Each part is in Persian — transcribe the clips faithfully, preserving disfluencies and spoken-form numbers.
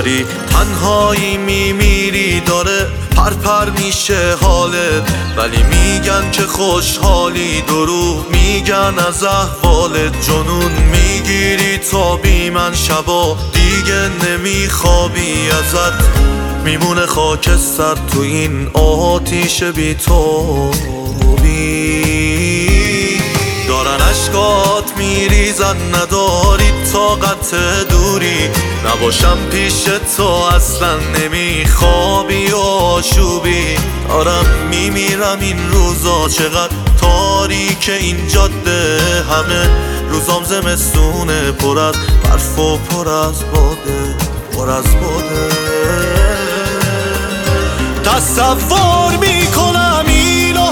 ولی تنهایی میمیری داره پر پر میشه حالت، ولی میگن که خوشحالی، دروغ میگن از احوالت. جنون میگیری تا بی من شبا دیگه نمیخوابی ازت، میمونه خاکستر تو این آتیش بی تابی. دارن اشکات میریزن نداری طاقت دوری، نباشم پیش تو اصلا نمیخوابی و آشوبی. دارم میمیرم این روزا، چقدر تاریک این جاده، همه روزام زمستونه پر از برف و پر از باده، پر از باده. تصور میکنم اینو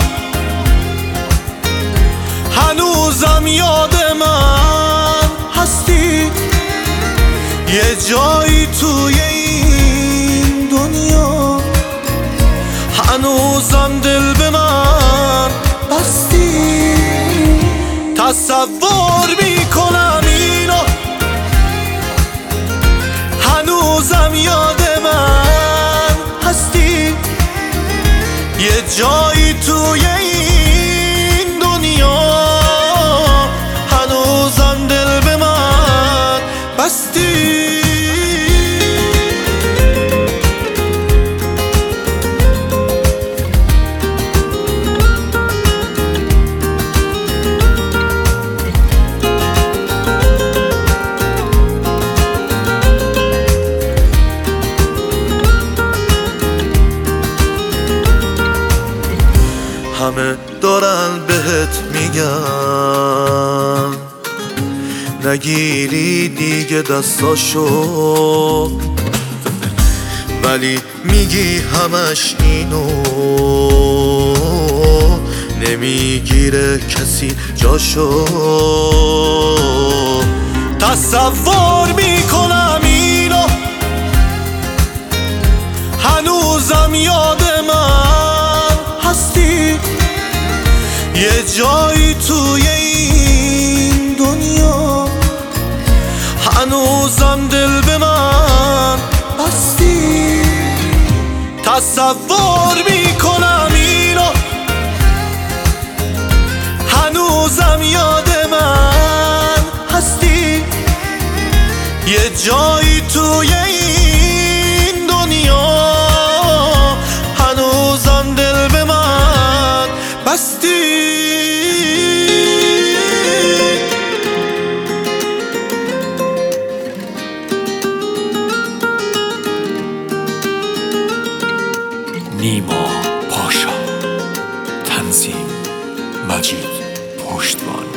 هنوزم یاد من هستی، یه جایی توی این دنیا هنوزم دل به من بستی. تصور میکنم اینو هنوزم یاد من هستی، یه جایی توی این دنیا هنوزم دل به من بستی. همه دارن بهت میگن نگیری دیگه دستاشو، ولی میگی همش اینو نمیگیره کسی جاشو. تصور میکنم اینو هنوزم یاد من هستی، یه جایی توی این دنیا هنوزم دل به من بستی. تصور میکنم اینو هنوزم یاد من هستی، یه جایی توی این دنیا هنوزم دل به من بستی. نیما پاشا، تنظیم مجید پشتوان.